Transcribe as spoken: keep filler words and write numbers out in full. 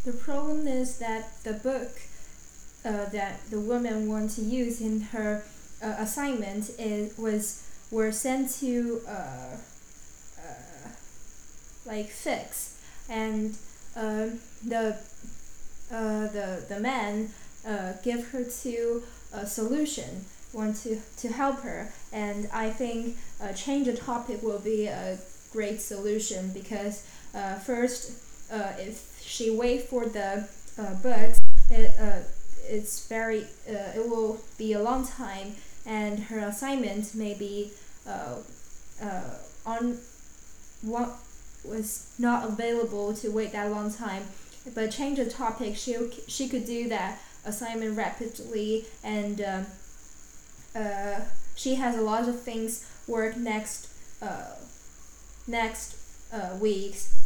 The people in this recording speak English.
The problem is that the book uh, that the woman wanted to use in her uh, assignment is was were sent to uh, uh, like fix, and uh, the uh, the the man uh, give her to a solution, want to to help her, and I think uh, change the topic will be a great solution because uh, first uh, if she wait for the uh, books, it, uh, it's very uh, it will be a long time, and her assignment may be uh, uh, on one was not available to wait that long time. But change the topic, she she could do that assignment rapidly, and um, uh, she has a lot of things work next uh, next uh, weeks,